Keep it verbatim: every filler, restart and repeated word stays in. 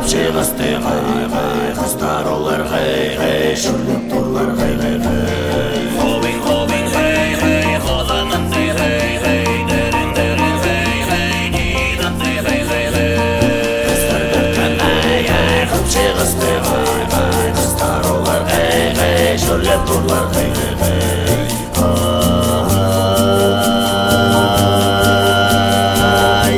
шығысты ғай ғай, қыздар олар ғай ғай, шүрлеп тұрлар ғай ғай ғай. Хобин хобин хей хей, қоланынды хей хей, дәрін дәрін хей хей, гиданды хей хей хей. Қыздар көптен ай ай, қып шығысты ғай ғай, қыздар олар ғай ғай, шүрлеп тұрлар